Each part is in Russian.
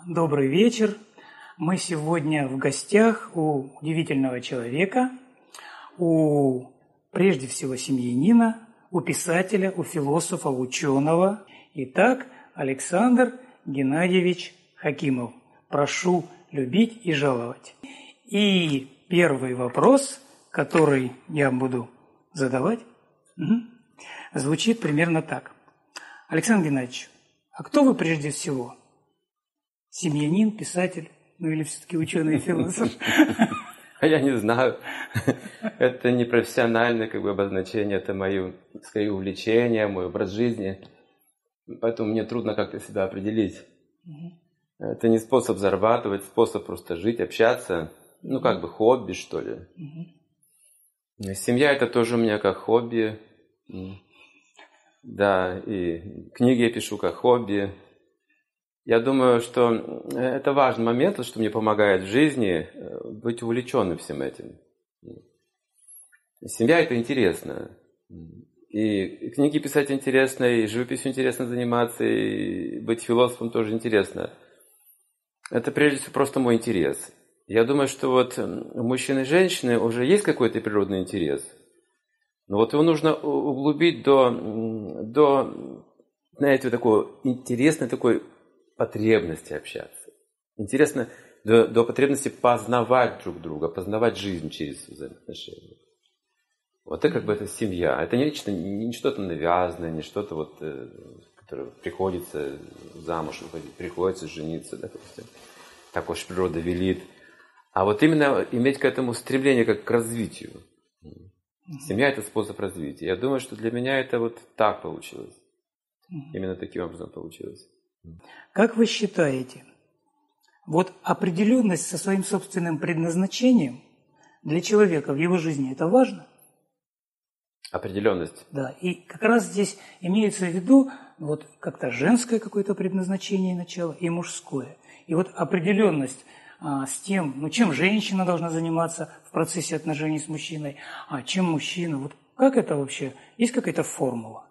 Добрый вечер. Мы сегодня в гостях у удивительного человека, у, прежде всего, семьянина, у писателя, у философа, ученого. Итак, Александр Геннадьевич Хакимов. Прошу любить и жаловать. И первый вопрос, который я буду задавать, звучит примерно так. Александр Геннадьевич, а кто вы прежде всего? Семьянин, писатель, или все-таки ученый и философ? А я не знаю. Это не профессиональное обозначение, это мое, скорее, увлечение, мой образ жизни. Поэтому мне трудно как-то себя определить. Это не способ зарабатывать, способ просто жить, общаться. Хобби, что ли. Семья – это тоже у меня как хобби. Да, и книги я пишу как хобби. Я думаю, что это важный момент, что мне помогает в жизни быть увлеченным всем этим. Семья – это интересно. И книги писать интересно, и живописью интересно заниматься, и быть философом тоже интересно. Это прежде всего просто мой интерес. Я думаю, что у мужчины и женщины уже есть какой-то природный интерес. Но его нужно углубить до знаете, такой интересной такой потребности общаться. Интересно до потребности познавать друг друга, познавать жизнь через взаимоотношения. Это семья. Это не что-то навязанное, не что-то которое приходится замуж выходить, приходится жениться, допустим. Так уж природа велит. А именно иметь к этому стремление как к развитию. Семья – это способ развития. Я думаю, что для меня это так получилось. Именно таким образом получилось. Как вы считаете, определенность со своим собственным предназначением для человека в его жизни – это важно? Определенность. Да, и как раз здесь имеется в виду как-то женское какое-то предназначение начало и мужское. И определенность с тем, чем женщина должна заниматься в процессе отношений с мужчиной, а чем мужчина. Как это вообще? Есть какая-то формула?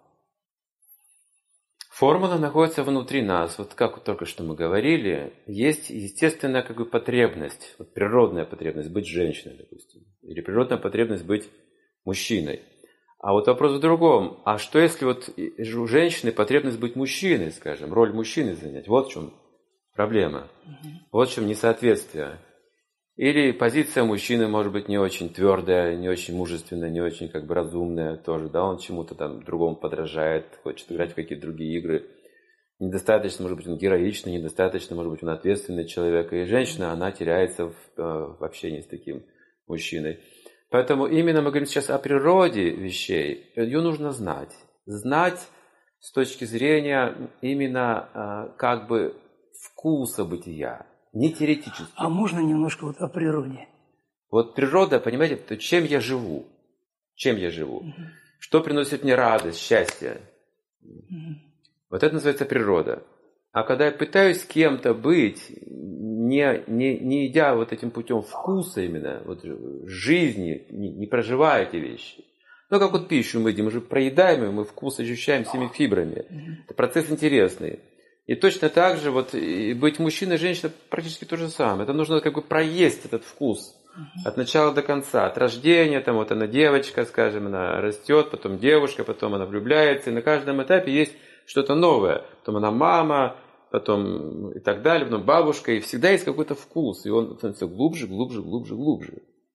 Формула находится внутри нас. Как только что мы говорили, есть естественная потребность, природная потребность быть женщиной, допустим, или природная потребность быть мужчиной. А вопрос в другом. А что если у женщины потребность быть мужчиной, скажем, роль мужчины занять? Вот в чем проблема. Вот в чем несоответствие. Или позиция мужчины может быть не очень твердая, не очень мужественная, не очень разумная тоже. Да, он чему-то другому подражает, хочет играть в какие-то другие игры. Недостаточно, может быть, он героичный, недостаточно, может быть, он ответственный человек. И женщина, она теряется в общении с таким мужчиной. Поэтому именно мы говорим сейчас о природе вещей. Ее нужно знать. Знать с точки зрения именно вкуса бытия. Не теоретически. А можно немножко о природе? Природа, понимаете, чем я живу? Чем я живу? Что приносит мне радость, счастье? Это называется природа. А когда я пытаюсь с кем-то быть, не идя этим путем вкуса именно, жизни, не проживая эти вещи. Как пищу мы едим, мы же проедаем ее, мы вкус ощущаем всеми фибрами. Это процесс интересный. И точно так же и быть мужчиной и женщиной практически то же самое. Это нужно проесть этот вкус от начала до конца. От рождения, она девочка, скажем, она растет, потом девушка, потом она влюбляется. И на каждом этапе есть что-то новое. Потом она мама, потом и так далее, потом бабушка. И всегда есть какой-то вкус. И он становится глубже, глубже, глубже, глубже.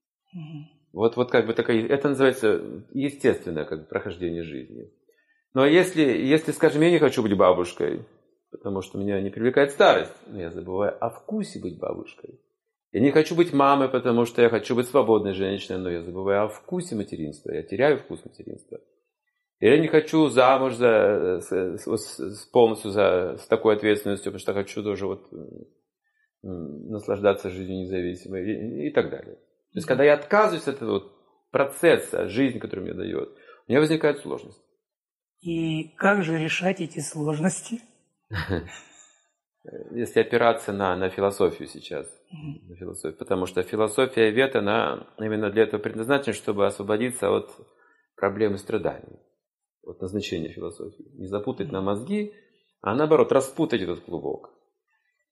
Это называется естественное прохождение жизни. Но если, скажем, я не хочу быть бабушкой, потому что меня не привлекает старость, но я забываю о вкусе быть бабушкой. Я не хочу быть мамой, потому что я хочу быть свободной женщиной, но я забываю о вкусе материнства, я теряю вкус материнства. Я не хочу замуж полностью с такой ответственностью, потому что хочу тоже наслаждаться жизнью независимой и так далее. То есть, когда я отказываюсь от этого процесса жизни, который мне дает, у меня возникает сложность. И как же решать эти сложности? Если опираться на философию сейчас, на философию, потому что философия и вет, она именно для этого предназначена, чтобы освободиться от проблем и страданий. Назначение философии. Не запутать на мозги, а наоборот, распутать этот клубок.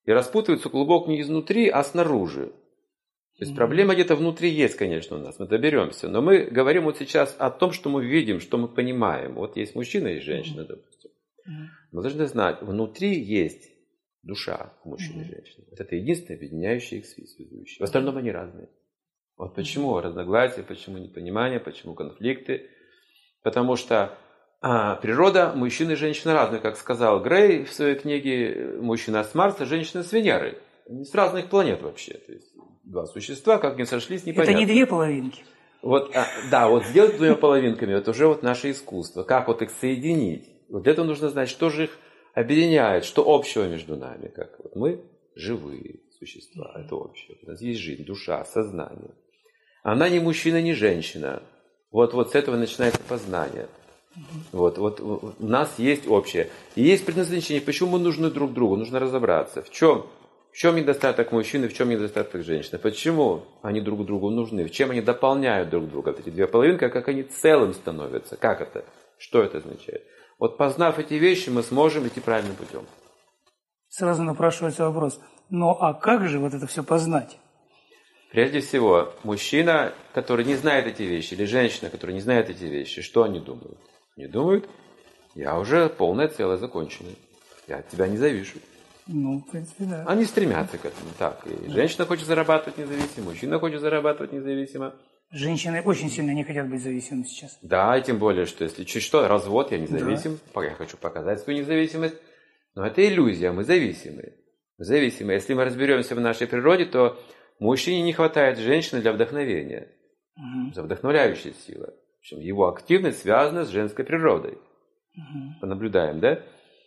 И распутывается клубок не изнутри, а снаружи. То есть проблема где-то внутри есть, конечно, у нас, мы доберемся. Но мы говорим вот сейчас о том, что мы видим, что мы понимаем. Вот есть мужчина и женщина, допустим. Мы должны знать, внутри есть душа у мужчины и женщины. Вот это единственное объединяющее их связующее. В остальном они разные. Вот почему разногласия, почему непонимание, почему конфликты. Потому что природа мужчины и женщины разная. Как сказал Грей в своей книге «Мужчина с Марса, женщина с Венеры». Они с разных планет вообще. То есть два существа, как не сошлись, непонятно. Это не две половинки. Вот, да, вот сделать двумя половинками, это уже вот наше искусство. Как вот их соединить? Вот это нужно знать, что же их объединяет, что общего между нами. Как вот мы живые существа, это общее. У нас есть жизнь, душа, сознание. Она не мужчина, не женщина. Вот с этого начинается познание. Вот у нас есть общее. И есть предназначение, почему мы нужны друг другу, нужно разобраться. В чем недостаток мужчины, в чем недостаток женщины. Почему они друг другу нужны, в чем они дополняют друг друга. Вот эти две половинки, как они целым становятся. Как это? Что это означает? Вот познав эти вещи, мы сможем идти правильным путем. Сразу напрашивается вопрос. Ну а как же вот это все познать? Прежде всего, мужчина, который не знает эти вещи, или женщина, которая не знает эти вещи, что они думают? Они думают, я уже полное целое законченное. Я от тебя не завишу. Ну, в принципе, да. Они стремятся к этому. Так, и женщина хочет зарабатывать независимо, мужчина хочет зарабатывать независимо. Женщины очень сильно не хотят быть зависимыми сейчас. Да, и тем более, что если чуть что, развод, я независим, я хочу показать свою независимость. Но это иллюзия, мы зависимы. Зависимы. Если мы разберемся в нашей природе, то мужчине не хватает женщины для вдохновения. За вдохновляющая сила. В общем, его активность связана с женской природой. Понаблюдаем, да?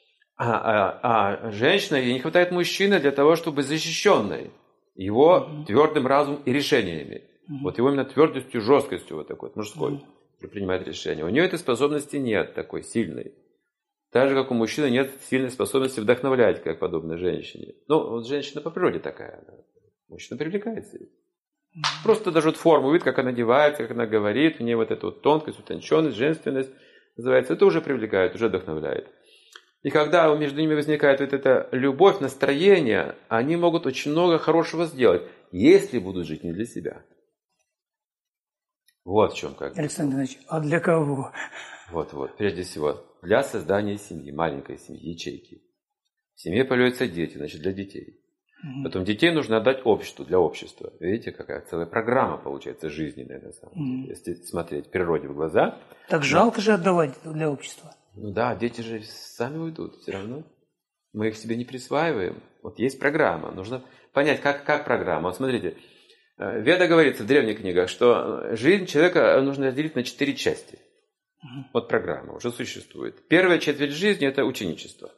А женщина, ей не хватает мужчины для того, чтобы быть защищенной его твердым разумом и решениями. Вот его именно твердостью, жесткостью вот такой, мужской, который принимает решения. У нее этой способности нет такой сильной. Так же, как у мужчины нет сильной способности вдохновлять, как подобно женщине. Ну, вот женщина по природе такая. Мужчина привлекается. Просто даже вот форму, вид, как она одевается, как она говорит, у нее вот эта вот тонкость, утонченность, женственность называется, это уже привлекает, уже вдохновляет. И когда между ними возникает вот эта любовь, настроение, они могут очень много хорошего сделать, если будут жить не для себя. Вот в чем как. Александр Иванович, а для кого? Вот. Прежде всего, для создания семьи, маленькой семьи, ячейки. В семье появляются дети, значит, для детей. Потом детей нужно отдать обществу, для общества. Видите, какая целая программа получается жизненная, на самом деле. Если смотреть природе в глаза. Так жалко же отдавать для общества. Ну да, дети же сами уйдут все равно. Мы их себе не присваиваем. Вот есть программа. Нужно понять, как программа. Вот смотрите, Веда говорится в древних книгах, что жизнь человека нужно разделить на 4 части. Вот программа уже существует. Первая четверть жизни – это ученичество.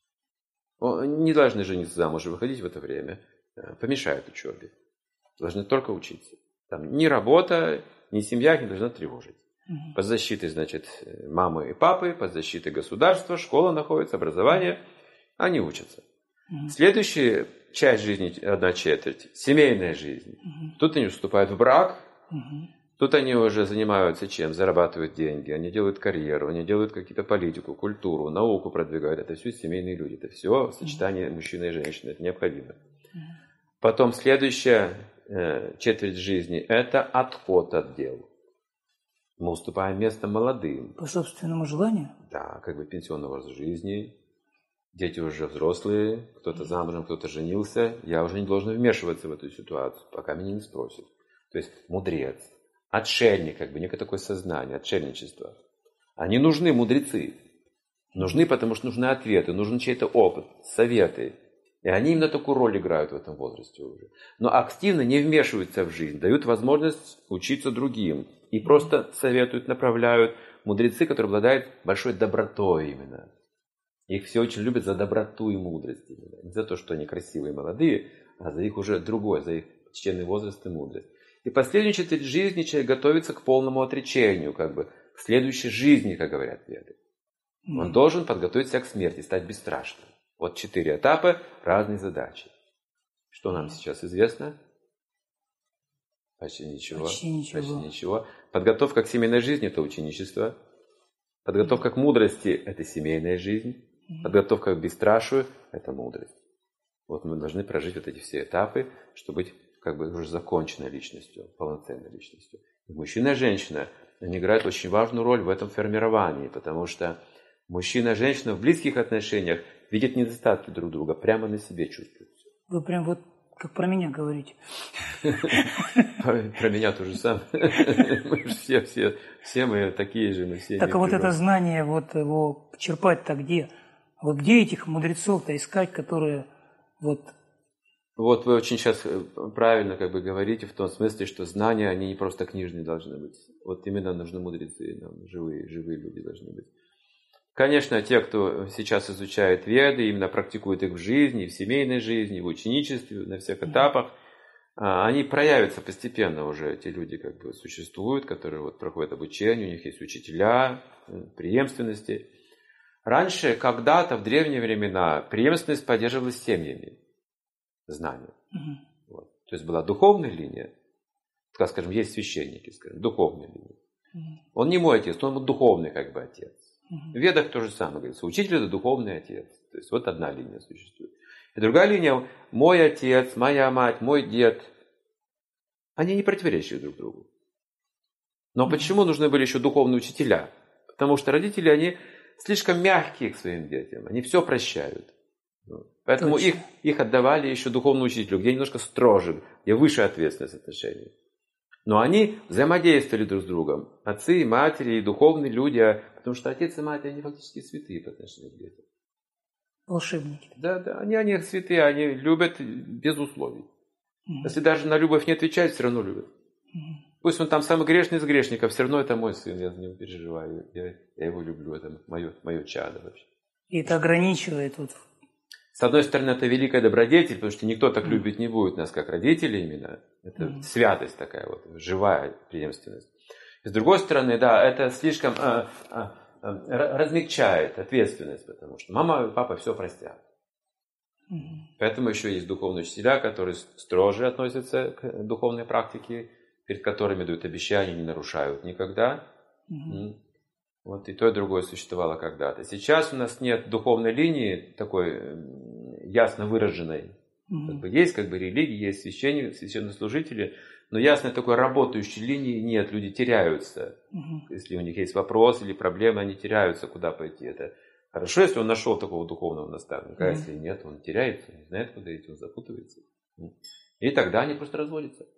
Не должны жениться замуж и выходить в это время. Помешает учебе. Должны только учиться. Там ни работа, ни семья их не должна тревожить. Под защитой, значит, мамы и папы, под защитой государства, школа находится, образование. Они учатся. Следующая часть жизни, 1/4, семейная жизнь. Тут они вступают в брак. Тут они уже занимаются чем? Зарабатывают деньги, они делают карьеру, они делают какие-то политику, культуру, науку продвигают. Это все семейные люди, это все сочетание мужчины и женщины, это необходимо. Потом следующая четверть жизни – это отход от дел. Мы уступаем место молодым. По собственному желанию? Да, как бы пенсионного возраста жизни. Дети уже взрослые, кто-то замужем, кто-то женился. Я уже не должен вмешиваться в эту ситуацию, пока меня не спросят. То есть мудрец. Отшельник, как бы, некое такое сознание, отшельничество. Они нужны, мудрецы. Нужны, потому что нужны ответы, нужен чей-то опыт, советы. И они именно такую роль играют в этом возрасте уже. Но активно не вмешиваются в жизнь, дают возможность учиться другим. И просто советуют, направляют мудрецы, которые обладают большой добротой именно. Их все очень любят за доброту и мудрость. Именно. Не за то, что они красивые и молодые, а за их уже другое, за их почтенный возраст и мудрость. И последнюю четверть жизни человек готовится к полному отречению, как бы к следующей жизни, как говорят веды. Он должен подготовить себя к смерти, стать бесстрашным. Вот 4 этапа, разные задачи. Что нам сейчас известно? Почти ничего. Почти ничего. Подготовка к семейной жизни – это ученичество. Подготовка к мудрости – это семейная жизнь. Подготовка к бесстрашию – это мудрость. Вот мы должны прожить вот эти все этапы, чтобы быть как бы уже законченной личностью, полноценной личностью. И мужчина и женщина, они играют очень важную роль в этом формировании, потому что мужчина и женщина в близких отношениях видят недостатки друг друга, прямо на себе чувствуют. Вы прям вот как про меня говорите. Про меня то же самое. Мы все мы такие же, мы все. Так вот это знание, вот его черпать-то где? Вот где этих мудрецов-то искать, которые вот... Вот вы очень сейчас правильно как бы говорите в том смысле, что знания, они не просто книжные должны быть. Вот именно нужны мудрецы, живые люди должны быть. Конечно, те, кто сейчас изучает веды, именно практикует их в жизни, в семейной жизни, в ученичестве, на всех этапах, они проявятся постепенно уже. Эти люди как бы существуют, которые вот проходят обучение, у них есть учителя, преемственности. Раньше, когда-то, в древние времена, преемственность поддерживалась семьями знания. Вот. То есть была духовная линия, как, скажем, есть священники, скажем, духовная линия. Он не мой отец, он духовный как бы отец. В ведах то же самое говорится. Учитель – это духовный отец. То есть вот одна линия существует. И другая линия – мой отец, моя мать, мой дед. Они не противоречат друг другу. Но почему нужны были еще духовные учителя? Потому что родители, они слишком мягкие к своим детям. Они все прощают. Поэтому их отдавали еще духовному учителю, где немножко строже, где выше ответственность отношений. Но они взаимодействовали друг с другом. Отцы, матери, духовные люди. Потому что отец и мать, они фактически святые по отношению к детям. Волшебники. Да, они святые, они любят без условий. Если даже на любовь не отвечают, все равно любят. Пусть он там самый грешный из грешников, все равно это мой сын, я за него переживаю. Я его люблю, это мое чадо вообще. И это ограничивает вот. С одной стороны, это великая добродетель, потому что никто так любить не будет нас, как родители именно. Это святость такая вот, живая преемственность. С другой стороны, да, это слишком размягчает ответственность, потому что мама и папа все простят. Поэтому еще есть духовные учителя, которые строже относятся к духовной практике, перед которыми дают обещания, не нарушают никогда. Вот и то, и другое существовало когда-то. Сейчас у нас нет духовной линии такой ясно выраженной. Есть как бы религии, есть священнослужители, но ясной такой работающей линии нет. Люди теряются. Если у них есть вопрос или проблемы, они теряются, куда пойти. Это хорошо, если он нашел такого духовного наставника, а если нет, он теряется, не знает, куда идти, он запутывается. И тогда они просто разводятся.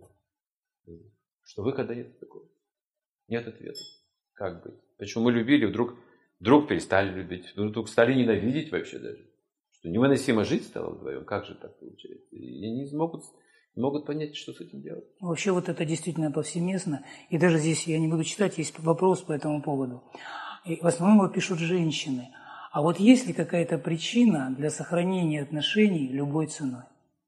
Что выхода нет такого. Нет ответа. Как быть? Почему мы любили, вдруг перестали любить, вдруг стали ненавидеть вообще даже. Что невыносимо жить стало вдвоем. Как же так получается? И они не могут понять, что с этим делать. Вообще вот это действительно повсеместно. И даже здесь я не буду читать, есть вопрос по этому поводу. И в основном его пишут женщины. А вот есть ли какая-то причина для сохранения отношений любой ценой?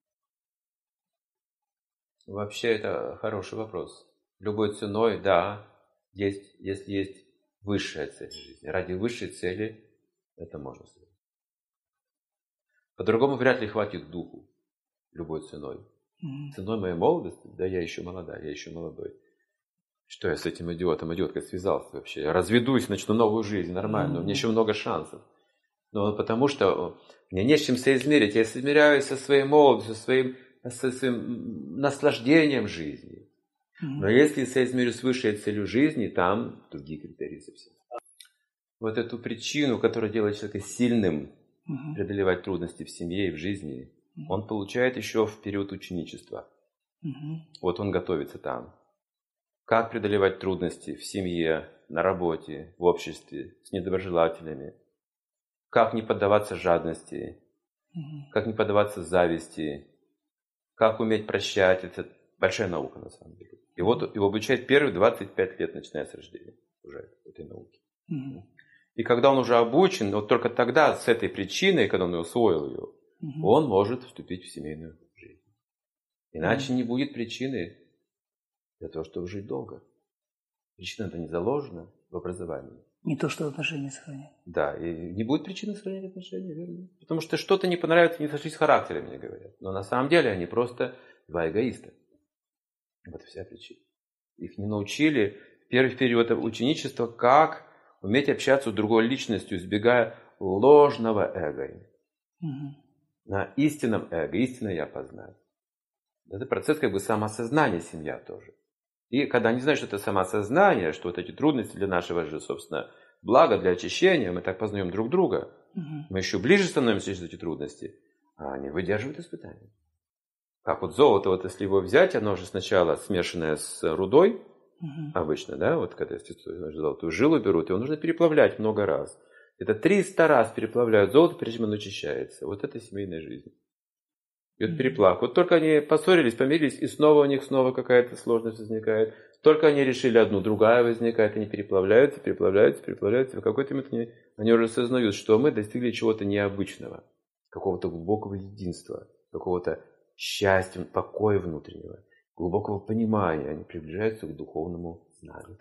Вообще это хороший вопрос. Любой ценой, да, если есть высшая цель жизни. Ради высшей цели это можно сделать. По-другому вряд ли хватит духу любой ценой. Ценой моей молодости, да я еще молодая, я еще молодой. Что я с этим идиоткой связался вообще? Я разведусь, начну новую жизнь, нормально, у меня еще много шансов. Но потому что мне не с чем соизмерить. Я соизмеряюсь со своей молодостью, со своим наслаждением жизни. Но если соизмерю с высшей целью жизни, там другие критерии совсем. Вот эту причину, которая делает человека сильным, преодолевать трудности в семье и в жизни, он получает еще в период ученичества. Вот он готовится там. Как преодолевать трудности в семье, на работе, в обществе, с недоброжелателями. Как не поддаваться жадности, как не поддаваться зависти, как уметь прощать. Это большая наука на самом деле. И вот его обучают первые 25 лет, начиная с рождения уже этой науки. И когда он уже обучен, вот только тогда, с этой причиной, когда он усвоил ее, он может вступить в семейную жизнь. Иначе не будет причины для того, чтобы жить долго. Причина-то не заложена в образовании. Не то, что отношения сохранять. Да, и не будет причины сохранять отношения, верно? Потому что что-то не понравится, не сошлись с характерами, мне говорят. Но на самом деле они просто два эгоиста. Вот вся причина. Их не научили в первый период ученичества, как уметь общаться с другой личностью, избегая ложного эго. на истинном эго, истинное я познать. Это процесс как бы самоосознания, семья тоже. И когда они знают, что это самоосознание, что вот эти трудности для нашего же, собственно, блага, для очищения, мы так познаем друг друга, мы еще ближе становимся через эти трудности, а они выдерживают испытания. Как вот золото, вот если его взять, оно же сначала смешанное с рудой, обычно, да, вот когда золотую жилу берут, его нужно переплавлять много раз. Это 300 раз переплавляют золото, прежде чем оно очищается. Вот это семейная жизнь. И вот переплав. Вот только они поссорились, помирились, и снова у них снова какая-то сложность возникает. Только они решили одну, другая возникает, они переплавляются. И в какой-то момент они уже осознают, что мы достигли чего-то необычного, какого-то глубокого единства, какого-то счастья, покоя внутреннего, глубокого понимания. Они приближаются к духовному знанию.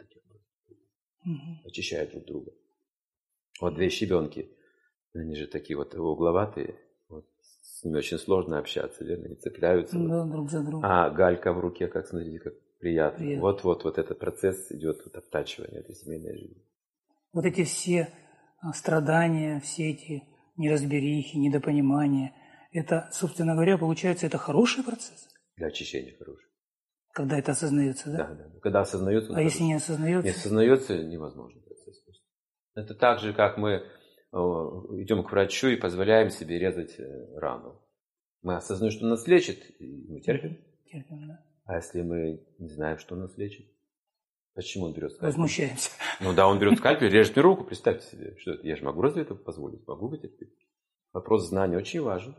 Очищают друг друга. Вот две щебенки, они же такие вот угловатые. Вот, с ними очень сложно общаться, верно? Они цепляются. Да, друг за другом. А галька в руке, как смотрите, как приятно. Вот этот процесс идет, вот обтачивание этой семейной жизни. Вот эти все страдания, все эти неразберихи, недопонимания, это, собственно говоря, получается, это хороший процесс? Для очищения хороший. Когда это осознается, да? Да. Когда осознается. А если не осознается? Не осознается, невозможно процесс. Это так же, как мы идем к врачу и позволяем себе резать рану. Мы осознаем, что нас лечит, и мы терпим. Терпим, да. А если мы не знаем, что нас лечит? Почему он берет скальпель? Возмущаемся. Ну да, он берет скальпель, режет мне руку, представьте себе, что это. Я же могу разве это позволить? Могу потерпеть? Вопрос знания очень важен.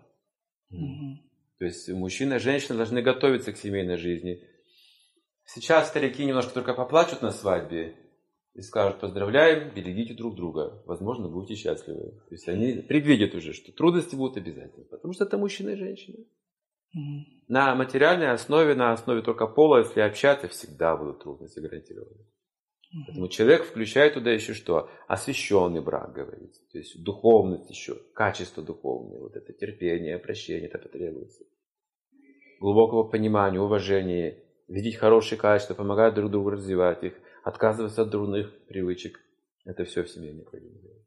То есть мужчина и женщина должны готовиться к семейной жизни. Сейчас старики немножко только поплачут на свадьбе и скажут: поздравляем, берегите друг друга, возможно, будете счастливы. То есть они предвидят уже, что трудности будут обязательно, потому что это мужчина и женщина. На материальной основе, на основе только пола, если общаться, всегда будут трудности гарантированы. Поэтому человек включает туда еще что? Освященный брак, говорится. То есть духовность еще, качество духовное, вот это терпение, прощение, это потребуется. Глубокого понимания, уважения, видеть хорошие качества, помогать друг другу развивать их, отказываться от дурных привычек. Это все в семье необходимо делать.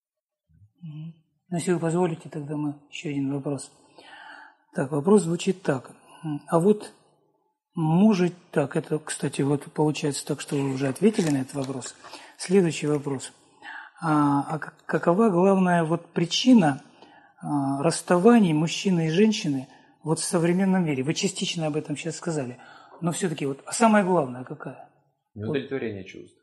Если вы позволите, тогда мы еще один вопрос. Так, вопрос звучит так. А вот может так, это, кстати, вот получается так, что вы уже ответили на этот вопрос. Следующий вопрос. А какова главная вот причина расставаний мужчины и женщины вот в современном мире? Вы частично об этом сейчас сказали. Но все-таки вот, а самое главное какая? Неудовлетворение чувств.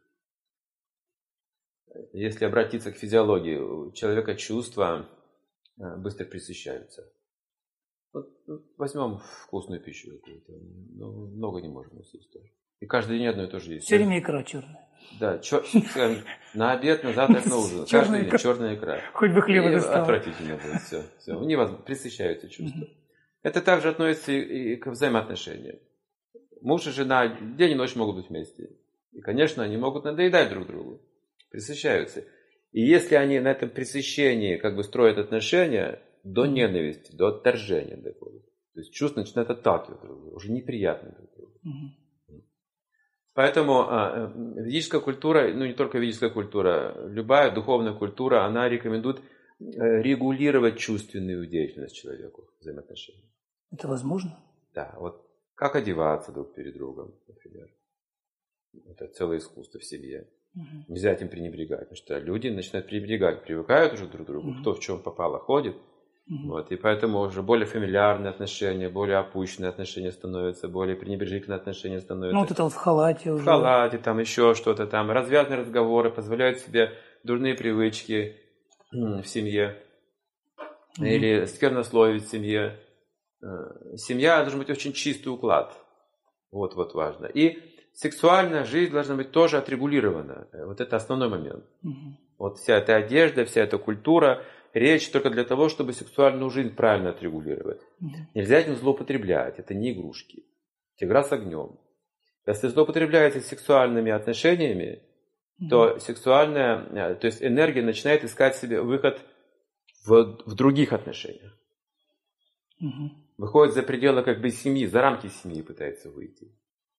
Если обратиться к физиологии, у человека чувства быстро пресыщаются. Вот возьмем вкусную пищу. Много не можем съесть тоже. И каждый день одно и то же есть. Все время икра черная. Да, на обед, на завтрак, на ужин. Каждый день черная икра. Хоть бы хлеба достал. Отвратительно будет все. Невозможно, пресыщаются чувства. Это также относится и к взаимоотношениям. Муж и жена день и ночь могут быть вместе. И, конечно, они могут надоедать друг другу. Пресыщаются. И если они на этом пресыщении как бы строят отношения, до ненависти, до отторжения доходит. То есть чувства начинают отталкивать друг друга, уже неприятно друг другу. Поэтому ведическая культура, ну не только ведическая культура, любая духовная культура, она рекомендует регулировать чувственную деятельность человеку, взаимоотношения. Это возможно? Да, вот как одеваться друг перед другом, например. Это целое искусство в семье. Нельзя этим пренебрегать, потому что люди начинают пренебрегать, привыкают уже друг к другу, кто в чем попало ходит. Вот, и поэтому уже более фамильярные отношения, более опущенные отношения становятся, более пренебрежительные отношения становятся. Ну вот это вот в халате уже. В халате, там еще что-то там. Развязные разговоры позволяют себе дурные привычки в семье. Или сквернословить в семье. Семья должен быть очень чистый уклад. Вот важно. И сексуальная жизнь должна быть тоже отрегулирована. Вот это основной момент. Вот вся эта одежда, вся эта культура, речь только для того, чтобы сексуальную жизнь правильно отрегулировать. Нельзя этим злоупотреблять. Это не игрушки. Это игра с огнем. Если злоупотребляется сексуальными отношениями, то то есть энергия начинает искать себе выход в других отношениях. Выходит за пределы как бы семьи, за рамки семьи пытается выйти.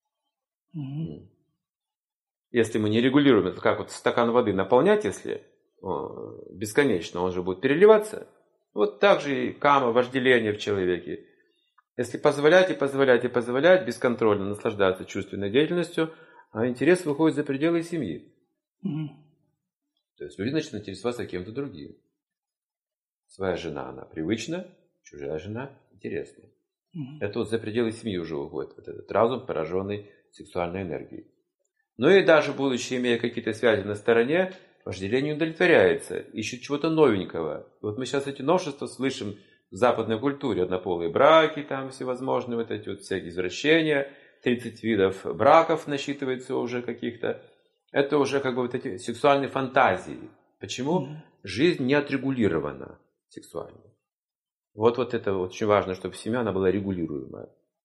Если мы не регулируем, это как вот стакан воды наполнять, если бесконечно, он же будет переливаться. Вот так же и кама, вожделение в человеке. Если позволять и позволять и позволять, бесконтрольно наслаждаться чувственной деятельностью, а интерес выходит за пределы семьи. То есть люди начинают интересоваться кем-то другим. Своя жена, она привычна, чужая жена интересна. Это вот за пределы семьи уже уходит вот этот разум, пораженный сексуальной энергией. Ну и даже будучи, имея какие-то связи на стороне, вожделение удовлетворяется, ищет чего-то новенького. И вот мы сейчас эти новшества слышим в западной культуре. Однополые браки, там всевозможные вот эти вот всякие извращения, 30 видов браков насчитывается уже каких-то. Это уже как бы вот эти сексуальные фантазии. Почему? Жизнь не отрегулирована сексуально. Вот это очень важно, чтобы семья она была регулируемая.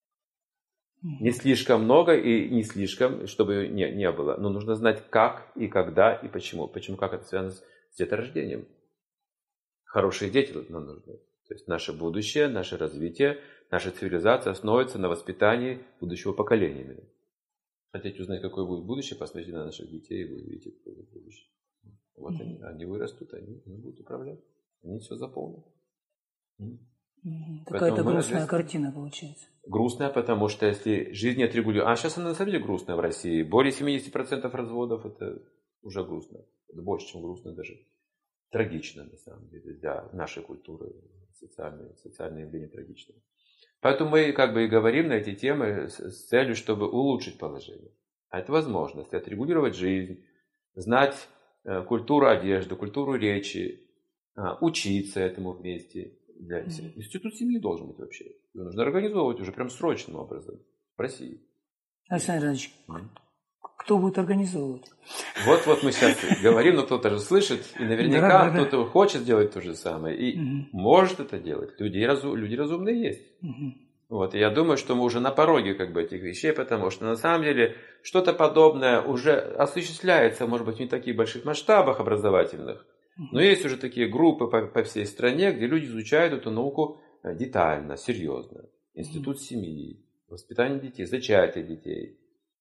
Не слишком много и не слишком, чтобы не было. Но нужно знать, как и когда и почему. Почему, как это связано с деторождением. Хорошие дети нам нужны. То есть наше будущее, наше развитие, наша цивилизация основывается на воспитании будущего поколения. Хотите узнать, какое будет будущее, посмотрите на наших детей, и вы увидите, какое будет будущее. Вот они вырастут, они будут управлять. Они все заполнят. Какая-то грустная картина получается. Грустная, потому что если жизнь не отрегулирует... А сейчас она на самом деле грустная в России. Более 70% разводов это уже грустно. Это больше, чем грустно даже. Трагично, на самом деле, для нашей культуры. Социальные явления трагичные. Поэтому мы как бы и говорим на эти темы с целью, чтобы улучшить положение. А это возможно, если отрегулировать жизнь, знать культуру одежды, культуру речи, учиться этому вместе. Институт семьи должен быть вообще. Его нужно организовывать уже прям срочным образом в России. Александр Иванович, кто будет организовывать? Вот мы сейчас говорим, но кто-то же слышит, и наверняка кто-то хочет сделать то же самое, и может это делать. Люди разумные есть. Вот, и я думаю, что мы уже на пороге как бы этих вещей, потому что на самом деле что-то подобное уже осуществляется, может быть, не в таких больших масштабах образовательных, но есть уже такие группы по всей стране, где люди изучают эту науку детально, серьезно. Институт семьи, воспитание детей, зачатие детей,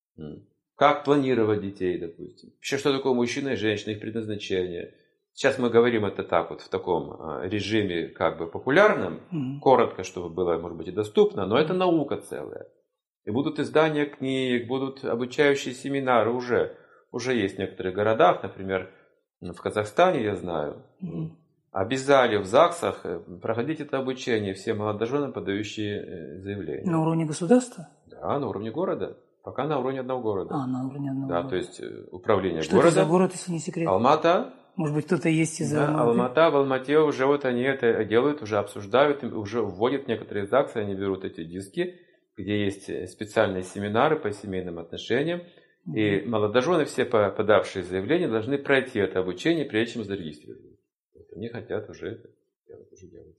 как планировать детей, допустим. Вообще, что такое мужчина и женщина, их предназначение. Сейчас мы говорим это так вот в таком режиме как бы популярном, коротко, чтобы было, может быть, и доступно, но это наука целая. И будут издания книг, будут обучающие семинары уже есть в некоторых городах, например, в Казахстане, я знаю, обязали в ЗАГСах проходить это обучение все молодожены, подающие заявления. На уровне государства? Да, на уровне города. Пока на уровне одного города. На уровне одного города. Да, то есть управление что города. Что это за город, если не секрет? Алмата. Может быть, кто-то есть из Алматы? Алматы? В Алмате уже вот они это делают, уже обсуждают, уже вводят некоторые ЗАГСы, они берут эти диски, где есть специальные семинары по семейным отношениям. И молодожены, все подавшие заявление, должны пройти это обучение, прежде чем зарегистрировать. Вот они хотят уже это делать.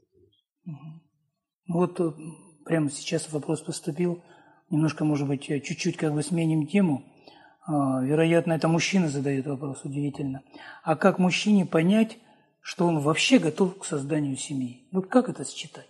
Вот прямо сейчас вопрос поступил. Немножко, может быть, чуть-чуть как бы сменим тему. Вероятно, это мужчина задает вопрос, удивительно. А как мужчине понять, что он вообще готов к созданию семьи? Вот как это считать?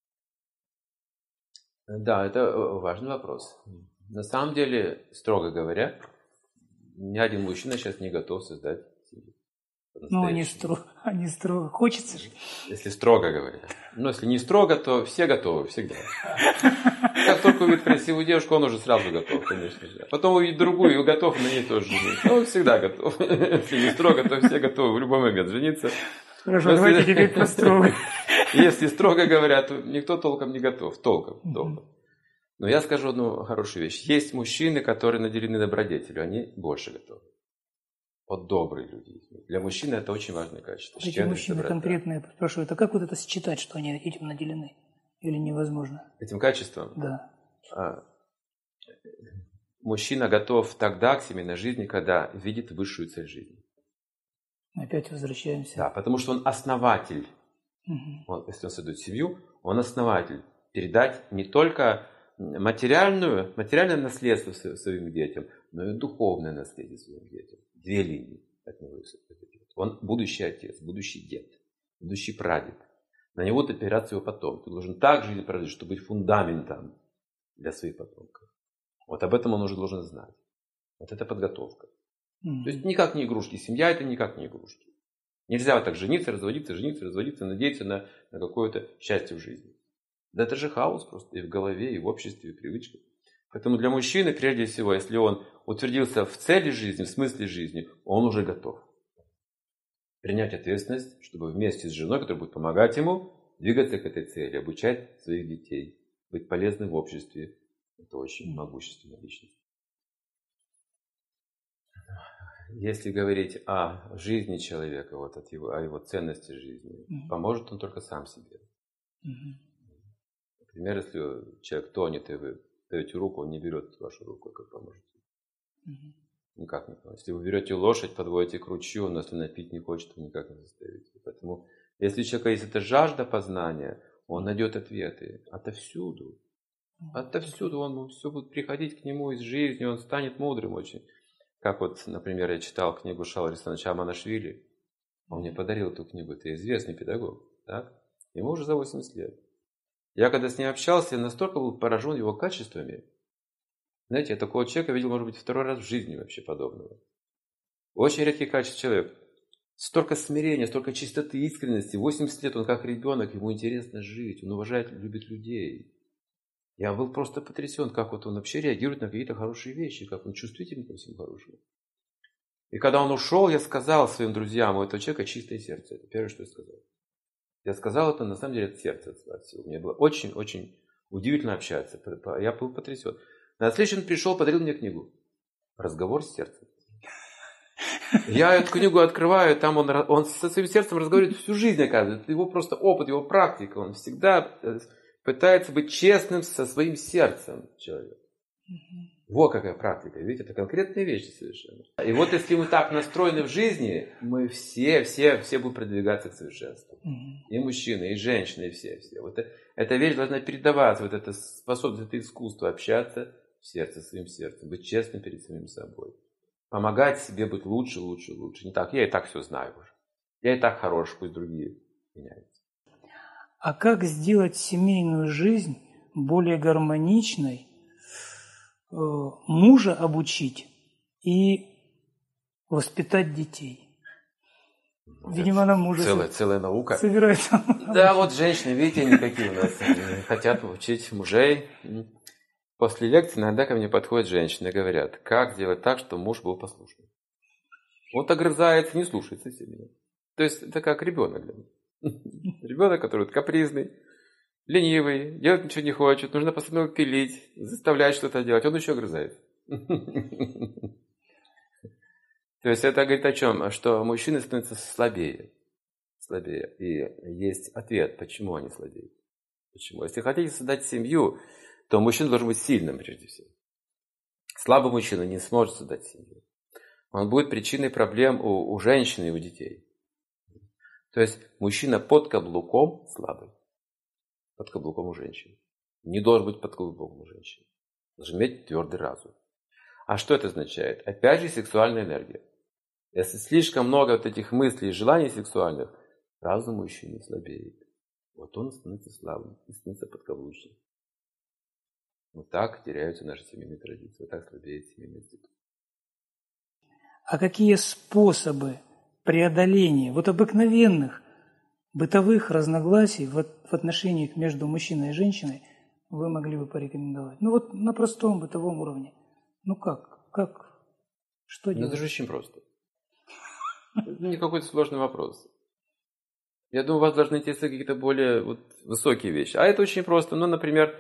Да, это важный вопрос. На самом деле, строго говоря, ни один мужчина сейчас не готов создать семью. Ну, они строго. Хочется же. Если строго говоря. Но если не строго, то все готовы, всегда. Как только увидит красивую девушку, он уже сразу готов, конечно же. Потом увидит другую, и готов на ней тоже жениться. Он всегда готов. Если не строго, то все готовы в любой момент жениться. Хорошо, давайте теперь про строго. Если строго говоря, то никто толком не готов. Толком. Но я скажу одну хорошую вещь. Есть мужчины, которые наделены добродетелью, они больше готовы. Вот добрые люди. Для мужчины это очень важное качество. Эти мужчины конкретно, я спрашиваю, а как вот это считать, что они этим наделены? Или невозможно? Этим качеством? Да. Мужчина готов тогда к семейной жизни, когда видит высшую цель жизни. Опять возвращаемся. Да, потому что он основатель. Если он создает семью, он основатель. Передать не только материальное наследство своим детям, но и духовное наследие своим детям. Две линии от него идет. Он будущий отец, будущий дед, будущий прадед. На него опираться его потомки. Ты должен так жизнь прожить, чтобы быть фундаментом для своих потомков. Вот об этом он уже должен знать. Вот это подготовка. То есть никак не игрушки. Семья это никак не игрушки. Нельзя вот так жениться, разводиться, надеяться на какое-то счастье в жизни. Да это же хаос просто и в голове, и в обществе, и в привычках. Поэтому для мужчины, прежде всего, если он утвердился в цели жизни, в смысле жизни, он уже готов принять ответственность, чтобы вместе с женой, которая будет помогать ему, двигаться к этой цели, обучать своих детей, быть полезным в обществе. Это очень могущественная личность. Если говорить о жизни человека, вот о его ценности жизни, поможет он только сам себе. Например, если человек тонет, и вы даете руку, он не берет вашу руку, как поможете. Никак не поможет. Если вы берете лошадь, подводите к ручью, но если она пить не хочет, вы никак не заставите. Поэтому, если у человека есть эта жажда познания, он найдет ответы отовсюду. Отовсюду он все будет приходить к нему из жизни, он станет мудрым очень. Как вот, например, я читал книгу Шауля Александровича Аманашвили. Он мне подарил эту книгу. Это известный педагог. Так? Ему уже за 80 лет. Я когда с ним общался, я настолько был поражен его качествами. Знаете, я такого человека видел, может быть, второй раз в жизни вообще подобного. Очень редкий качество человека. Столько смирения, столько чистоты, искренности. 80 лет он как ребенок, ему интересно жить. Он уважает, любит людей. Я был просто потрясен, как вот он вообще реагирует на какие-то хорошие вещи, как он чувствителен ко всему хорошему. И когда он ушел, я сказал своим друзьям, у этого человека чистое сердце. Это первое, что я сказал. Я сказал это, на самом деле, от сердца. От всего. Мне было очень-очень удивительно общаться. Я был потрясен. На следующий он пришел, подарил мне книгу. «Разговор с сердцем». Я эту книгу открываю, там он со своим сердцем разговаривает всю жизнь, оказывается. Это его просто опыт, его практика. Он всегда пытается быть честным со своим сердцем человек. Вот какая практика. Видите, это конкретные вещи совершенно. И вот если мы так настроены в жизни, мы все будем продвигаться к совершенству. И мужчины, и женщины, и все. Вот эта вещь должна передаваться, вот эта способность, это искусство общаться в сердце, своим сердцем, быть честным перед самим собой. Помогать себе быть лучше. Не так, я и так все знаю уже. Я и так хорош, пусть другие меняются. А как сделать семейную жизнь более гармоничной, мужа обучить и воспитать детей? Видимо, на мужа целая наука. Собирается. Да, вот женщины, видите, они какие у нас. Они хотят учить мужей. После лекции иногда ко мне подходят женщины и говорят, как сделать так, чтобы муж был послушным. Вот огрызается, не слушается себя. То есть это как ребенок для меня. Ребенок, который капризный, ленивый, делать ничего не хочет, нужно постоянно пилить, заставлять что-то делать, он еще огрызается. То есть это говорит о чем? Что мужчины становятся слабее. И есть ответ, почему они слабеют. Почему? Если хотите создать семью, то мужчина должен быть сильным прежде всего. Слабый мужчина не сможет создать семью. Он будет причиной проблем у женщины и у детей. То есть мужчина под каблуком слабый. Под каблуком у женщины. Не должен быть под каблуком у женщины. Должен иметь твердый разум. А что это означает? Опять же сексуальная энергия. Если слишком много вот этих мыслей и желаний сексуальных, разум мужчины слабеет. Вот он становится слабым и становится подкаблучным. Вот так теряются наши семейные традиции. Вот так слабеет семейный институт. А какие способы преодоления вот обыкновенных бытовых разногласий в отношениях между мужчиной и женщиной вы могли бы порекомендовать? Ну вот на простом бытовом уровне. Ну как? Что делать? Это же очень просто. Это не какой-то сложный вопрос. Я думаю, вас должны интересовать какие-то более высокие вещи. А это очень просто. Ну, например,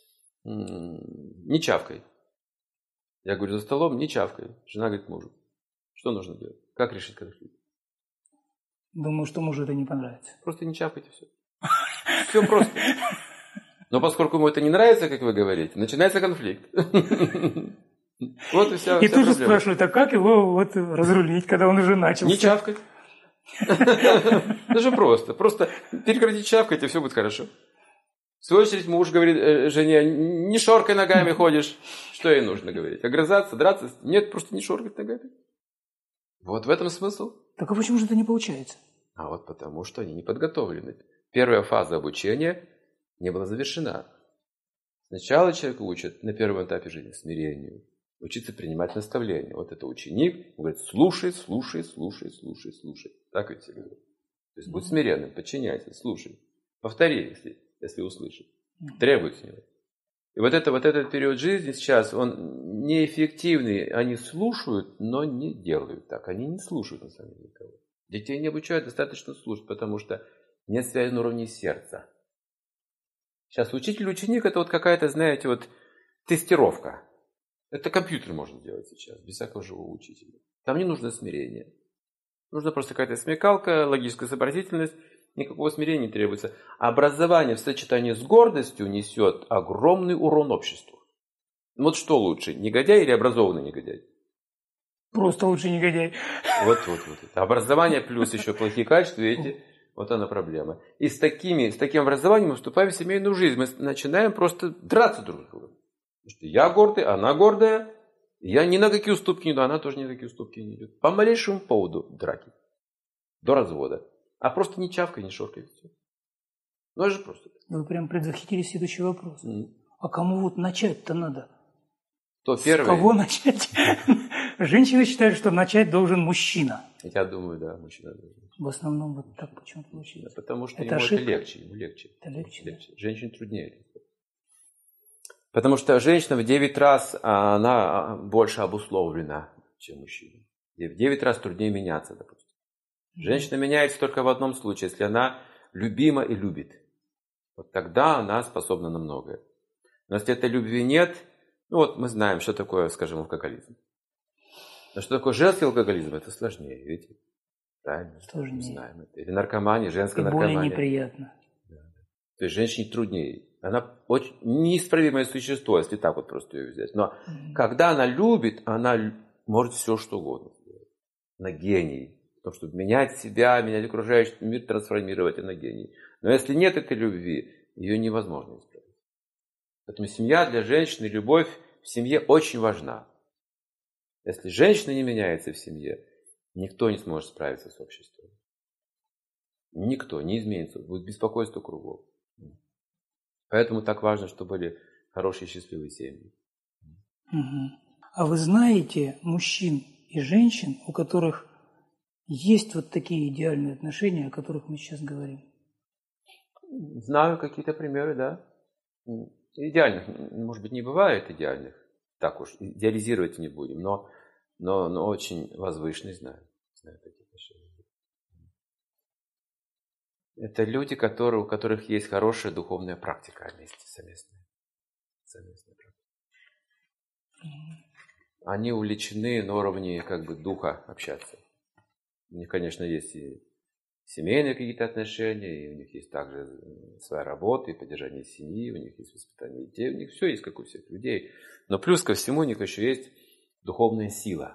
не чавкай. Я говорю, за столом не чавкай. Жена говорит мужу. Что нужно делать? Как решить конфликт? Думаю, что мужу это не понравится. Просто не чавкайте все. Все просто. Но поскольку ему это не нравится, как вы говорите, начинается конфликт. Вот и вся И тут же проблема. спрашивают, а как его разрулить, когда он уже начал? Не чавкать. Даже просто. Просто прекратить чавкать, и все будет хорошо. В свою очередь муж говорит жене, не шоркай ногами ходишь. Что ей нужно говорить? Огрызаться, драться? Нет, просто не шоркать ногами. Вот в этом смысл. Так а почему же это не получается? А вот потому, что они не подготовлены. Первая фаза обучения не была завершена. Сначала человека учат на первом этапе жизни смирению, Учиться принимать наставления. Вот это ученик, он говорит, слушай. Так ведь все говорят. То есть будь смиренным, подчиняйся, слушай. Повтори, если услышит. Требуй с него. И вот этот период жизни сейчас, он неэффективный. Они слушают, но не делают так. Они не слушают на самом деле никого. Детей не обучают, достаточно слушать, потому что нет связи на уровне сердца. Сейчас учитель, ученик, это вот какая-то, знаете, вот тестировка. Это компьютер может сделать сейчас, без всякого живого учителя. Там не нужно смирение. Нужна просто какая-то смекалка, логическая сообразительность. Никакого смирения не требуется. Образование в сочетании с гордостью несет огромный урон обществу. Вот что лучше, негодяй или образованный негодяй? Просто лучше негодяй. Вот. Образование плюс еще плохие качества, видите, вот она проблема. И с таким образованием мы вступаем в семейную жизнь. Мы начинаем просто драться друг с другом. Потому что я гордый, она гордая. Я ни на какие уступки не иду, она тоже ни на какие уступки не идет. По малейшему поводу драки. До развода. А просто не чавкай, не шоркай. Ну, это же просто. Вы прям предвосхитили следующий вопрос. А кому вот начать-то надо? Кто первый? С кого начать? Женщины считают, что начать должен мужчина. Я думаю, да, мужчина должен. В основном вот так почему-то получилось. Да, потому что это ему это легче. Это легче. Да? Женщине труднее. Потому что женщина в 9 раз она больше обусловлена, чем мужчина. И в 9 раз труднее меняться, допустим. Женщина меняется только в одном случае, если она любима и любит. Вот тогда она способна на многое. Но если этой любви нет, ну вот мы знаем, что такое, скажем, алкоголизм. Но что такое женский алкоголизм, это сложнее, видите? Правильно? Сложнее. Мы знаем это. Или наркомания, женская и наркомания. более неприятно. Да. То есть женщине труднее. Она очень неисправимое существо, если так вот просто ее взять. Но когда она любит, она может все, что угодно сделать. Она гений. Потому что менять себя, менять окружающий мир, трансформировать, она гений. Но если нет этой любви, ее невозможно исправить. Поэтому семья для женщины, любовь в семье очень важна. Если женщина не меняется в семье, никто не сможет справиться с обществом. Никто не изменится. Будет беспокойство кругом. Поэтому так важно, чтобы были хорошие, счастливые семьи. А вы знаете мужчин и женщин, у которых есть вот такие идеальные отношения, о которых мы сейчас говорим? Знаю какие-то примеры, да. Идеальных, может быть, не бывает идеальных. Так уж, идеализировать не будем, но очень возвышенные знаю такие отношения. Это люди, у которых есть хорошая духовная практика вместе, совместная практика. Они увлечены на уровне духа общаться. У них, конечно, есть и семейные какие-то отношения, и у них есть также своя работа, и поддержание семьи, у них есть воспитание детей, у них все есть, как у всех людей. Но плюс ко всему у них еще есть духовная сила.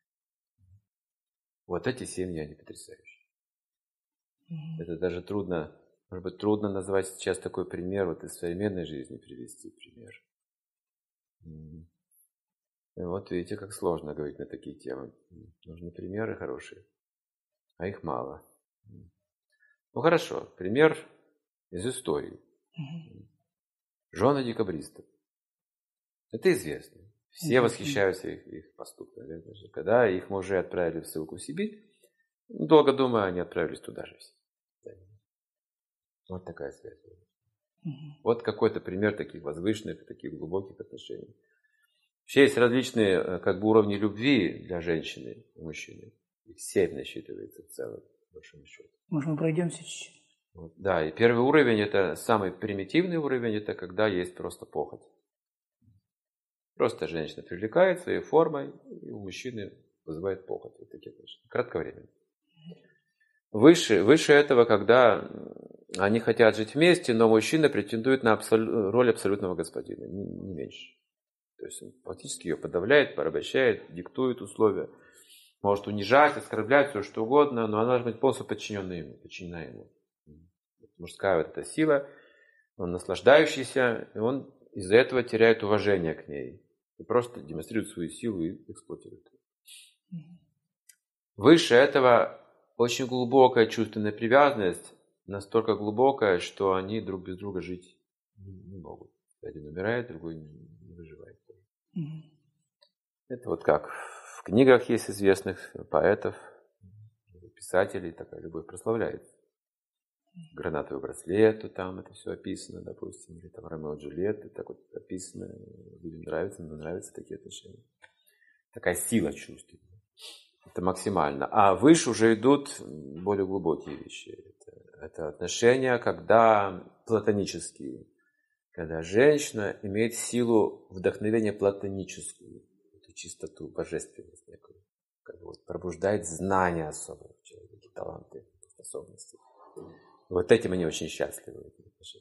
Вот эти семьи, они потрясающие. Это даже трудно, может быть, трудно назвать сейчас такой пример, вот из современной жизни привести пример. И вот видите, как сложно говорить на такие темы. Нужны примеры хорошие, а их мало. Ну хорошо, пример из истории. Жены декабристов. Это известно. Все восхищаются их поступками. Когда их мужи отправили в ссылку в Сибирь, долго думая, они отправились туда же все. Вот такая связь. Вот какой-то пример таких возвышенных, таких глубоких отношений. Вообще есть различные уровни любви для женщины и мужчины. Их 7 насчитывается в целом, по большому счету. Может, мы пройдемся чуть-чуть? Вот, да, и первый уровень, это самый примитивный уровень, это когда есть просто похоть. Просто женщина привлекает своей формой, и у мужчины вызывает похоть. Вот такие отношения. Кратковременно. Выше этого, когда они хотят жить вместе, но мужчина претендует на роль абсолютного господина, не меньше. То есть он фактически ее подавляет, порабощает, диктует условия. Может унижать, оскорблять, все что угодно, но она должна быть полностью подчинена ему. Мужская вот эта сила, он наслаждающийся, и он из-за этого теряет уважение к ней. И просто демонстрирует свою силу и эксплуатирует. Выше этого очень глубокая чувственная привязанность, настолько глубокая, что они друг без друга жить не могут. Один умирает, другой не выживает. Это вот как в книгах есть известных поэтов, писателей, такая любовь прославляется. Гранатовый браслет, там это все описано, допустим, или там Ромео и Джульетта, так вот описано. Людям нравятся такие отношения. Такая сила чувств. Это максимально. А выше уже идут более глубокие вещи. Это отношения, когда платонические. Когда женщина имеет силу вдохновения платоническую, эту чистоту, божественность некую. Как бы вот пробуждает знания особые в человеке, таланты, способности. Вот этим они очень счастливы.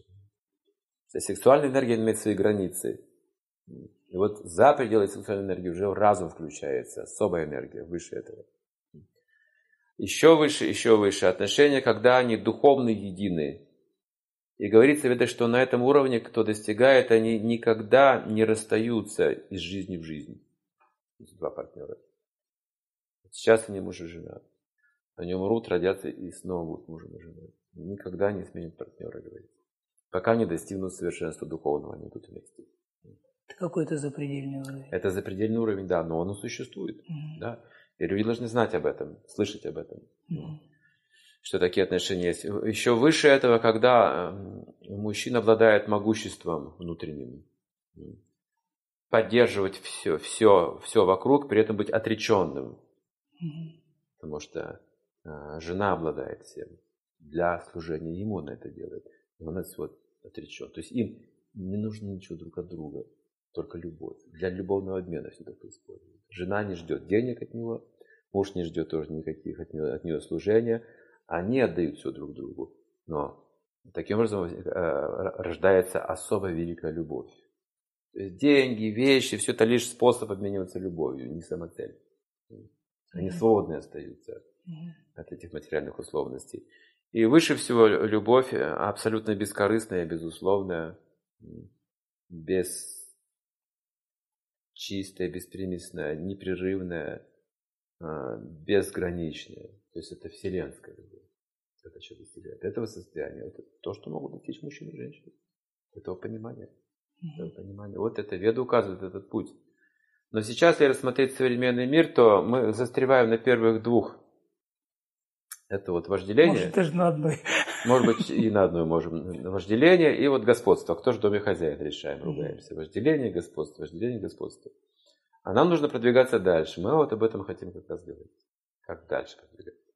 Сексуальная энергия имеет свои границы. И вот за пределы сексуальной энергии уже разум включается, особая энергия, выше этого. Еще выше отношения, когда они духовно едины. И говорится в Ведах, что на этом уровне, кто достигает, они никогда не расстаются из жизни в жизнь. Два партнера. Сейчас они муж и жена. Они умрут, родятся и снова будут мужем и женой. Никогда не сменят партнера, говорится. Пока не достигнут совершенства духовного, они будут вместе. Это какой-то запредельный уровень. Это запредельный уровень, да, но он существует. Да? И люди должны знать об этом, слышать об этом. Что такие отношения есть. Еще выше этого, когда мужчина обладает могуществом внутренним. Поддерживать все вокруг, при этом быть отреченным. Потому что жена обладает всем. Для служения ему она это делает. И он от всего отречен. То есть им не нужно ничего друг от друга. Только любовь. Для любовного обмена все это используется. Жена не ждет денег от него. Муж не ждет тоже никаких от нее служения. Они отдают все друг другу. Но таким образом рождается особо великая любовь. То есть деньги, вещи, все это лишь способ обмениваться любовью, не самоцель. Они свободные остаются от этих материальных условностей. И выше всего любовь абсолютно бескорыстная, безусловная, чистая, беспримесная, непрерывная, безграничная. То есть это вселенская любовь. Это что достигает этого состояния. Это то, что могут достичь мужчины и женщины. Этого понимания. Вот это Веда указывает этот путь. Но сейчас, если рассмотреть современный мир, то мы застреваем на первых двух. Это вот вожделение. Может, даже на одной. Может быть, и на одной можем. Вожделение и вот господство. Кто же в доме хозяин, решаем, ругаемся. Вожделение, господство, вожделение, господство. А нам нужно продвигаться дальше. Мы вот об этом хотим как раз говорить. Как дальше продвигаться.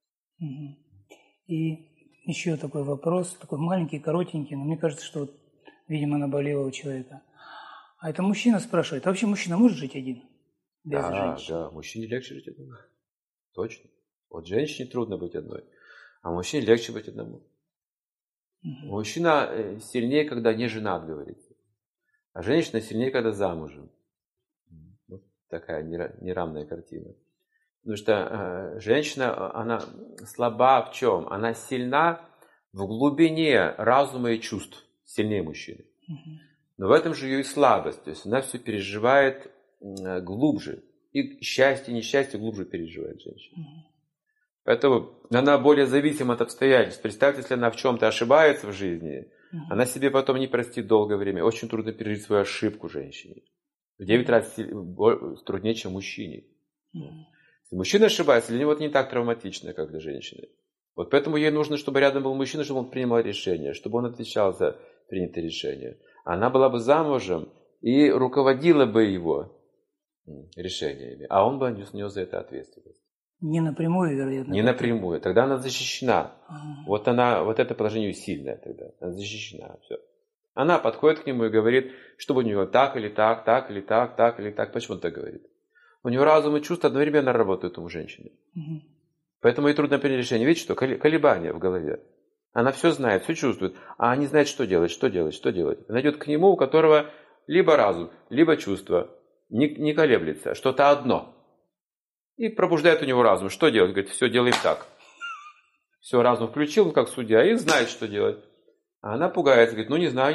И еще такой вопрос, такой маленький, коротенький, но мне кажется, что, вот, видимо, наболело у человека. А это мужчина спрашивает, а вообще мужчина может жить один? Без женщины? Да, мужчине легче жить одному. Точно. Вот женщине трудно быть одной, а мужчине легче быть одному. Мужчина сильнее, когда не женат, говорится. А женщина сильнее, когда замужем. Вот такая неравная картина. Потому что женщина, она слаба в чем? Она сильна в глубине разума и чувств. Сильнее мужчины. Но в этом же ее и слабость. То есть она все переживает глубже. И счастье, несчастье глубже переживает женщина. Поэтому она более зависима от обстоятельств. Представьте, если она в чем-то ошибается в жизни, она себе потом не простит долгое время. Очень трудно пережить свою ошибку женщине. В 9 раз труднее, чем мужчине. Если мужчина ошибается, для него это не так травматично, как для женщины. Вот поэтому ей нужно, чтобы рядом был мужчина, чтобы он принимал решение, чтобы он отвечал за принятое решение. Она была бы замужем и руководила бы его решениями, а он бы нес за это ответственность. Не напрямую, вероятно. Не напрямую. Тогда она защищена. Вот это положение сильное тогда. Она защищена. Все. Она подходит к нему и говорит, чтобы у него так или так, так или так, так или так. Почему он так говорит? У него разум и чувства одновременно работают у женщины. Поэтому ей трудно принять решение. Видите, что колебания в голове. Она все знает, все чувствует, а не знает, что делать. Она идет к нему, у которого либо разум, либо чувство. Не колеблется, что-то одно. И пробуждает у него разум. Что делать? Говорит, все, делай так. Все, разум включил, он как судья, и знает, что делать. А она пугается, говорит, не знаю.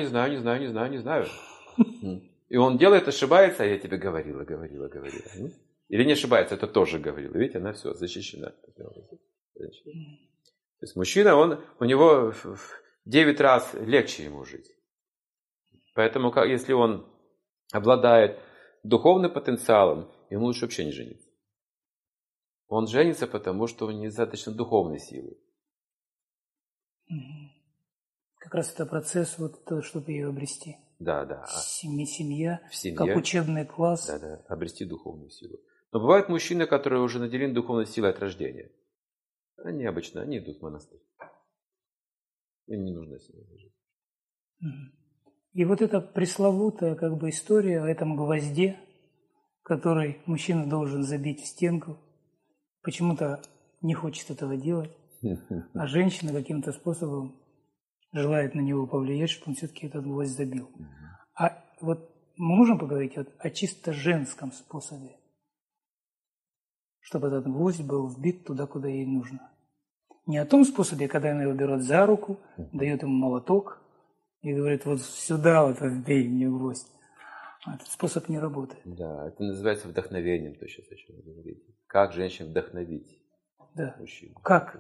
И он делает, ошибается, а я тебе говорила. Или не ошибается, это тоже говорила. Видите, она все, защищена. То есть мужчина, у него в 9 раз легче ему жить. Поэтому, если он обладает духовным потенциалом ему лучше вообще не жениться. Он женится, потому что у него недостаточно духовной силы. Как раз это процесс, вот, чтобы ее обрести. Да. Семья, В семье, как учебный класс. Да, обрести духовную силу. Но бывают мужчины, которые уже наделены духовной силой от рождения. Они обычно, они идут в монастырь. Им не нужна семья. И вот эта пресловутая как бы история о этом гвозде, который мужчина должен забить в стенку, почему-то не хочет этого делать, а женщина каким-то способом желает на него повлиять, чтобы он все-таки этот гвоздь забил. А вот мы можем поговорить вот о чисто женском способе, чтобы этот гвоздь был вбит туда, куда ей нужно. Не о том способе, когда она его берет за руку, дает ему молоток и говорит, вот сюда вот вбей мне гвоздь. Этот способ не работает. Да, это называется вдохновением, то сейчас о чем вы говорите. Как женщин вдохновить мужчину? Как?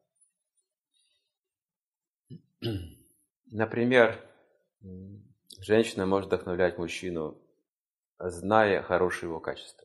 Например, женщина может вдохновлять мужчину, зная хорошие его качества.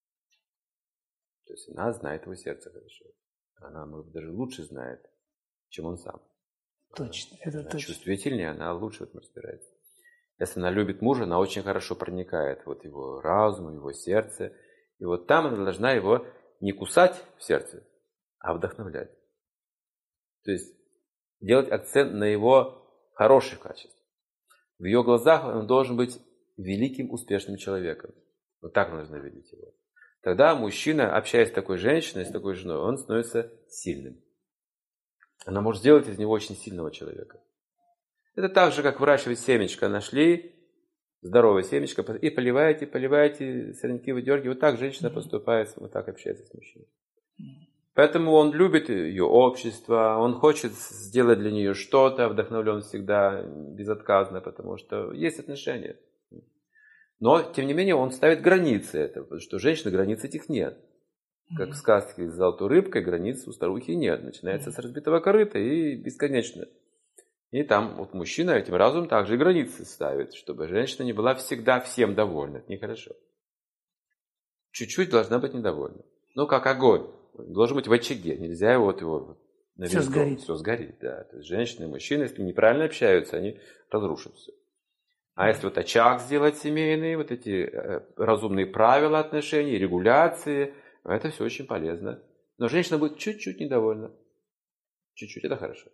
То есть она знает его сердце хорошо. Она, может быть, даже лучше знает, чем он сам. Точно, это она точно. Чувствительнее, она лучше в этом разбирается. Если она любит мужа, она очень хорошо проникает вот его разум, его сердце. И вот там она должна его не кусать в сердце, а вдохновлять. То есть делать акцент на его хороших качествах. В ее глазах он должен быть великим, успешным человеком. Вот так она должна видеть его. Тогда мужчина, общаясь с такой женщиной, с такой женой, он становится сильным. Она может сделать из него очень сильного человека. Это так же, как выращивать семечко. Нашли здоровое семечко и поливаете, сорняки выдергиваете. Вот так женщина поступает, вот так общается с мужчиной. Поэтому он любит ее общество, он хочет сделать для нее что-то, вдохновлен всегда, безотказно, потому что есть отношения. Но, тем не менее, он ставит границы этого, потому что у женщины границ этих нет. Как в сказке с золотой рыбкой, границ у старухи нет. Начинается с разбитого корыта и бесконечно. И там вот мужчина этим разумом также границы ставит, чтобы женщина не была всегда всем довольна. Это нехорошо. Чуть-чуть должна быть недовольна. Ну, как огонь. Должен быть в очаге. Нельзя его на весь дом. Все сгорит. Да. То есть женщины и мужчины, если неправильно общаются, они разрушат все. А если вот очаг сделать семейный, вот эти разумные правила отношений, регуляции, это все очень полезно. Но женщина будет чуть-чуть недовольна. Чуть-чуть, это хорошо.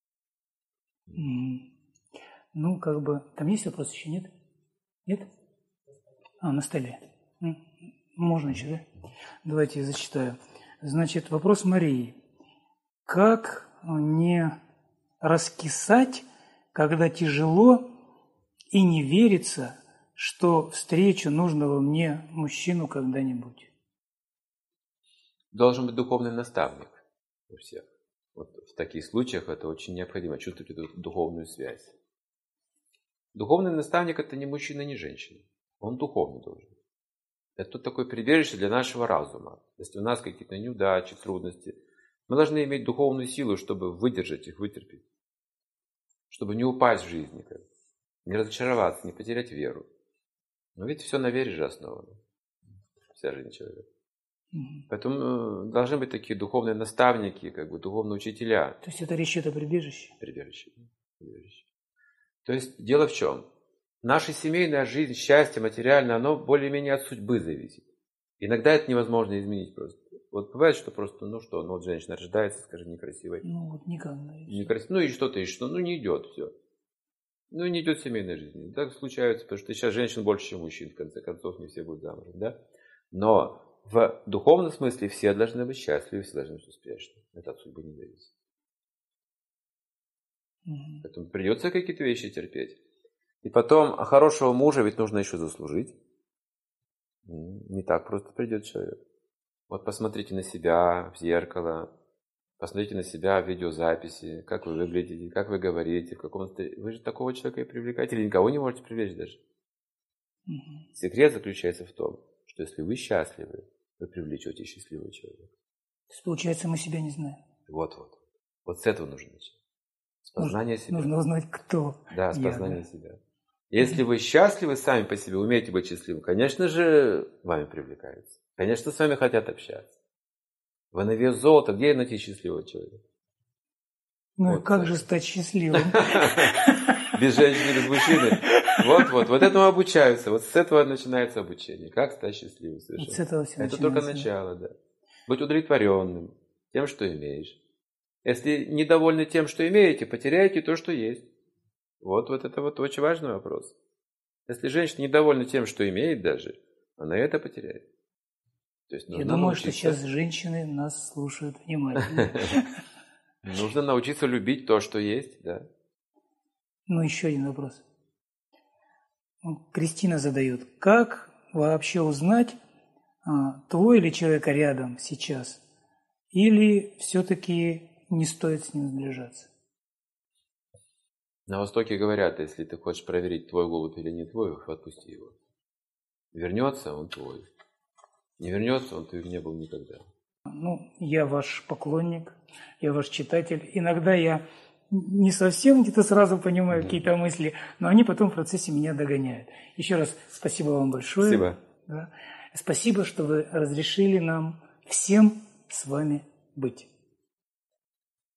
Ну, как бы, там есть вопрос еще, нет? Нет? На столе. Можно еще, да? Давайте я зачитаю. Значит, вопрос Марии. Как не раскисать, когда тяжело и не верится, что встречу нужного мне мужчину когда-нибудь? Должен быть духовный наставник у всех. Вот в таких случаях это очень необходимо, чувствовать эту духовную связь. Духовный наставник – это не мужчина, не женщина. Он духовный должен быть. Это такое прибежище для нашего разума. Если у нас какие-то неудачи, трудности, мы должны иметь духовную силу, чтобы выдержать их, вытерпеть. Чтобы не упасть в жизни, не разочароваться, не потерять веру. Но ведь все на вере же основано. Вся жизнь человека. Поэтому должны быть такие духовные наставники, духовные учителя. То есть это речь идет о прибежище? Прибежище. То есть дело в чем? Наша семейная жизнь, счастье материальное, оно более-менее от судьбы зависит. Иногда это невозможно изменить просто. Вот бывает, что просто, вот женщина рождается, скажем, некрасивой. Никак. Некрасивой. И что-то еще. Не идет все. Не идет семейная жизнь. Так случается, потому что сейчас женщин больше, чем мужчин, в конце концов, не все будут замужем, да? Но в духовном смысле все должны быть счастливы, все должны быть успешны. Это от судьбы не зависит. Поэтому придется какие-то вещи терпеть. И потом, хорошего мужа ведь нужно еще заслужить. Не так просто придет человек. Вот посмотрите на себя в зеркало, посмотрите на себя в видеозаписи, как вы выглядите, как вы говорите, вы же такого человека и привлекаете, или никого не можете привлечь даже. Секрет заключается в том, что если вы счастливы, вы привлечете счастливого человека. То есть, получается, мы себя не знаем. Вот. Вот с этого нужно начать. С познания себя. Нужно узнать, кто Да, с познания себя. Если вы счастливы сами по себе, умеете быть счастливым, конечно же, вами привлекаются. Конечно, с вами хотят общаться. Вы на вес золота, где найти счастливого человека? Ну и как же стать счастливым? Без женщины, без мужчины. Вот этому обучаются. Вот с этого начинается обучение. Как стать счастливым совершенно. Вот с этого все Это только начало, да. Быть удовлетворенным тем, что имеешь. Если недовольны тем, что имеете, потеряете то, что есть. Вот это вот очень важный вопрос. Если женщина недовольна тем, что имеет даже, она это потеряет. То есть Я думаю, что сейчас женщины нас слушают внимательно. Нужно научиться любить то, что есть, да. Ну, еще один вопрос. Кристина задает. Как вообще узнать, твой ли человека рядом сейчас, или все-таки не стоит с ним сближаться? На Востоке говорят, если ты хочешь проверить, твой голубь или не твой, отпусти его. Вернется, он твой. Не вернется, он твоим не был никогда. Ну, я ваш поклонник, я ваш читатель. Иногда я не совсем где-то сразу понимаю какие-то мысли, но они потом в процессе меня догоняют. Еще раз спасибо вам большое. Спасибо. Да. Спасибо, что вы разрешили нам всем с вами быть.